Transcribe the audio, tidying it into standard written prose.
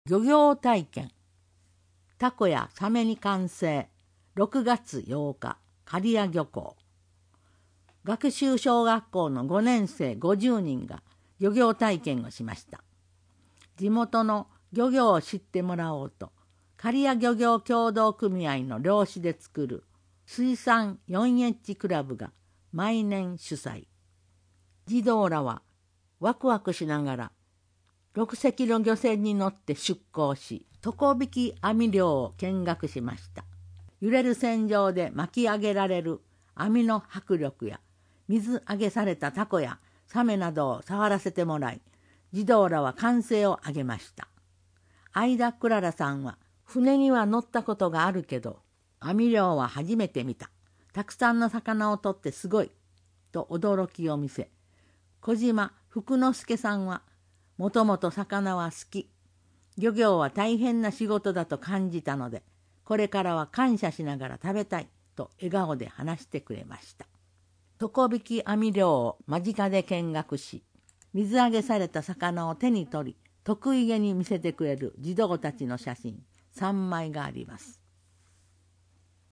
漁業体験。タコやサメに完成。6月8日、刈谷漁港。学習小学校の5年生50人が漁業体験をしました。地元の漁業を知ってもらおうと、刈谷漁業協同組合の漁師で作る水産 4H クラブが毎年主催。児童らはワクワクしながら6隻の漁船に乗って出港し、底引き網漁を見学しました。揺れる船上で巻き上げられる網の迫力や、水揚げされたタコやサメなどを触らせてもらい、児童らは歓声を上げました。相田クララさんは、船には乗ったことがあるけど、網漁は初めて見た。たくさんの魚を取ってすごい、と驚きを見せ、小島福之助さんは、もともと魚は好き。漁業は大変な仕事だと感じたので、これからは感謝しながら食べたいと笑顔で話してくれました。底引き網漁を間近で見学し、水揚げされた魚を手に取り、得意げに見せてくれる児童たちの写真3枚があります。